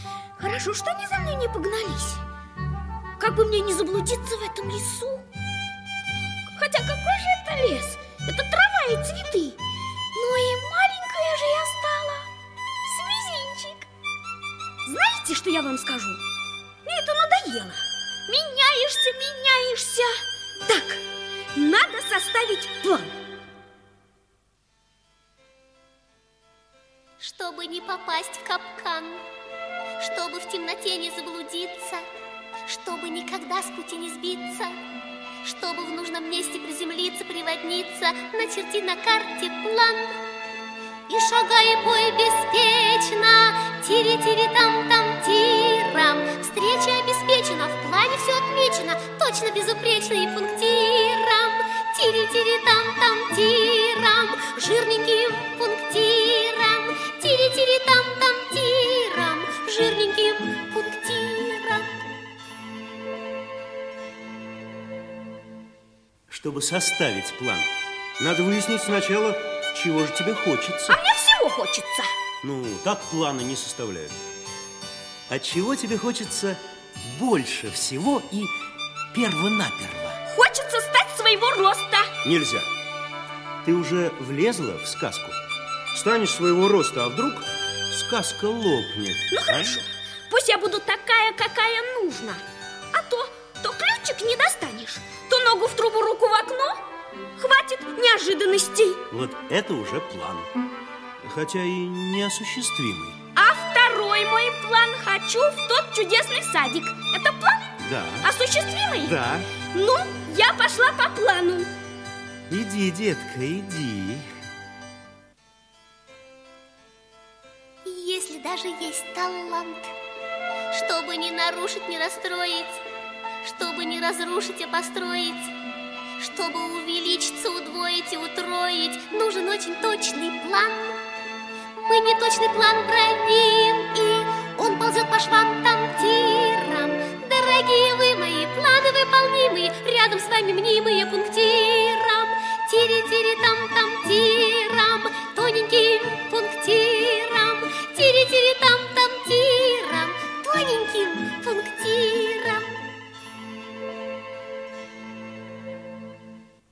Хорошо, что они за мной не погнались. Как бы мне не заблудиться в этом лесу. Хотя какой же это лес? Это трава и цветы. Ну и маленькая же я стала. С мизинчик. Знаете, что я вам скажу? Мне это надоело. Меняешься. Так, надо составить план. Чтобы не попасть в капкан, чтобы в темноте не заблудиться, чтобы никогда с пути не сбиться, чтобы в нужном месте приземлиться, приводниться, начерти на карте план. И шагай бой беспечно, тири-тири-там-там-тирам. Встреча обеспечена, в плане все отмечено, точно, безупречно и пунктиром. Тири-тири-там-там-тирам, жирненьким пунктиром. Тири-тири-там-там-тирам, жирненьким пунктиром. Чтобы составить план, надо выяснить сначала, чего же тебе хочется. А мне всего хочется. Ну, так планы не составляют. А чего тебе хочется больше всего и перво-наперво? Хочется стать своего роста. Нельзя. Ты уже влезла в сказку. Станешь своего роста, а вдруг сказка лопнет. Ну, хорошо. Пусть я буду такая, какая нужна. А то ключик не достанешь, то ногу в трубу, руку в окно. Хватит неожиданностей. Вот это уже план. Хотя и неосуществимый. А второй мой план: хочу в тот чудесный садик. Это план? Да. Осуществимый? Да. Ну, я пошла по плану. Иди, детка, иди. Если даже есть талант, чтобы не нарушить, не расстроить, чтобы не разрушить, а построить, чтобы увеличиться, удвоить и утроить, нужен очень точный план. Мы неточный план броним, и он ползет по швам там тирам. Дорогие вы мои, планы выполнимые, рядом с вами мнимые пунктиры.